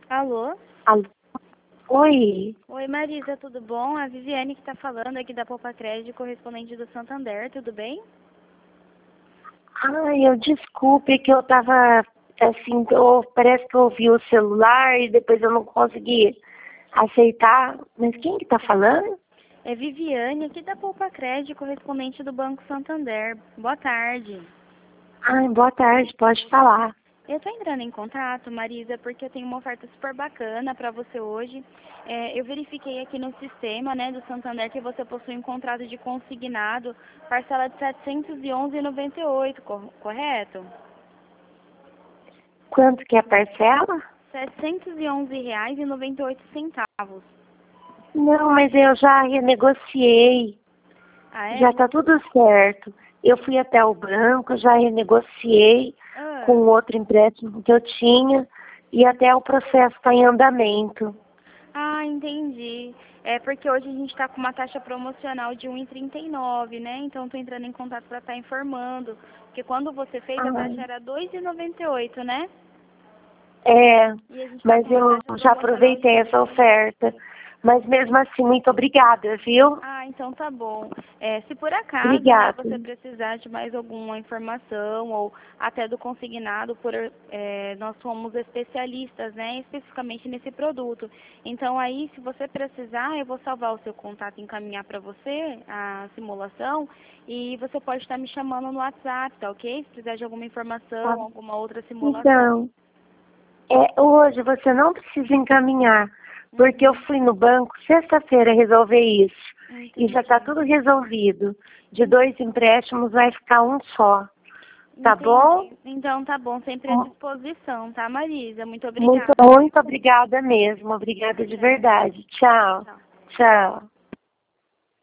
Alô? Alô? Oi. Oi, Marisa, tudo bom? A Viviane que está falando aqui da Poupa Crédito, correspondente do Santander, tudo bem? Ai, eu desculpe que eu tava assim, parece que eu ouvi o celular e depois eu não consegui aceitar. Mas quem que tá falando? É Viviane aqui da Poupa Crédito, correspondente do Banco Santander. Boa tarde. Ai, boa tarde, pode falar. Eu estou entrando em contato, Marisa, porque eu tenho uma oferta super bacana para você hoje. Eu verifiquei aqui no sistema, né, do Santander que você possui um contrato de consignado, parcela de R$ 711,98, correto? Quanto que é a parcela? R$ 711,98. Não, mas eu já renegociei. Ah, é? Já tá tudo certo. Eu fui até o banco, já renegociei Ah, com outro empréstimo que eu tinha e até o processo está em andamento. entendi. É porque hoje a gente está com uma taxa promocional de 1,39, né? Então estou entrando em contato para estar informando. Porque quando você fez a taxa Ai, era 2,98, né? é, E a gente está com mas uma eu taxa já promocional de aproveitei essa 2,39. oferta. Mas mesmo assim, muito obrigada, viu? Então tá bom. Se por acaso, né, Obrigada. você precisar de mais alguma informação ou até do consignado, nós somos especialistas, né, especificamente nesse produto. Então aí, se você precisar, eu vou salvar o seu contato e encaminhar para você a simulação e você pode estar me chamando no WhatsApp, tá ok? Se precisar de alguma Tá. informação, alguma outra simulação. Então, hoje você não precisa encaminhar, porque eu Uhum, fui no banco sexta-feira resolver isso. E já está entendi. tudo resolvido. De 2 empréstimos vai ficar um só. Tá bom? Entendi. Então tá bom, sempre à disposição, tá, Marisa? Muito Muito, obrigada, muito viu? obrigada mesmo. Obrigada de Tchau. verdade. Tchau. Tchau. Tchau.